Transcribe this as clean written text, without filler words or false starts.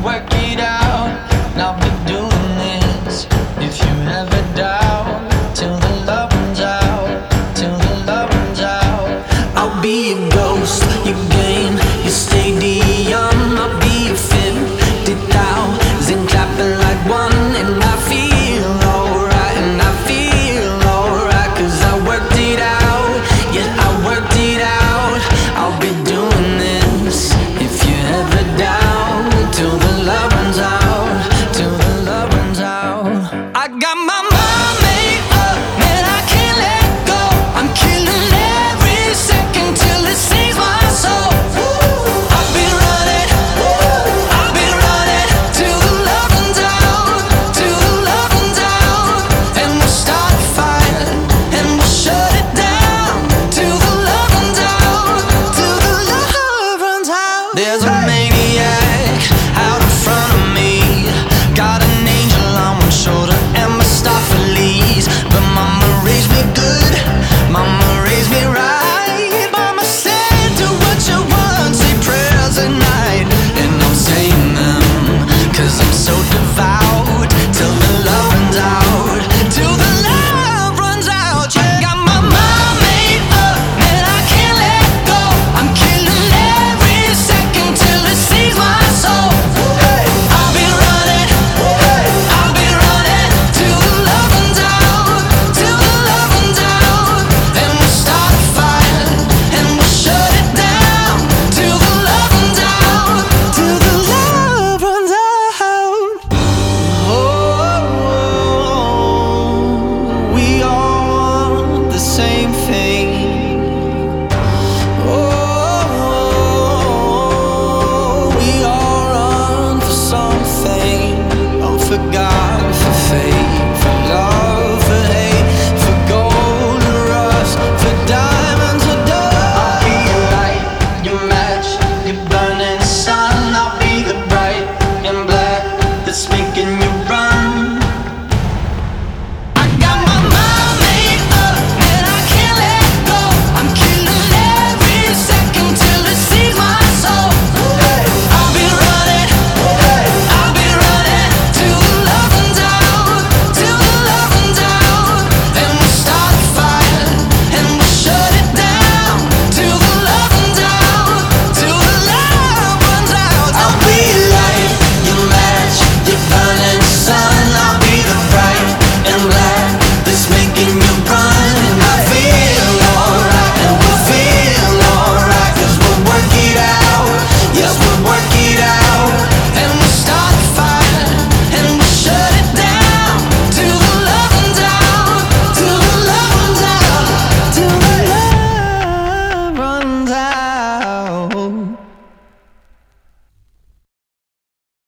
work it out, and I'll be doing this. If you ever doubt, till the love runs out, till the love runs out. I'll be your ghost, your game, your stadium. I'll be your 50,000 clapping like one, and I feel alright, and I feel alright, 'cause I worked it out, yeah, I worked it out. I'll be doing this if you ever doubt, till the love runs out, till the love runs out. I got my mind made up, man, I can't let go. I'm killing every second till it saves my soul. I've been running, till the love runs out, till the love runs out. And we'll start a fire, and we'll shut it down, till the love runs out, till the love runs out. There's a maniac out in front of me, got an angel on one shoulder and Mephistopheles. But mama raised me good, mama raised me right. Mama said, do what you want, say prayers at night. And I'm saying them, 'cause I'm so devout.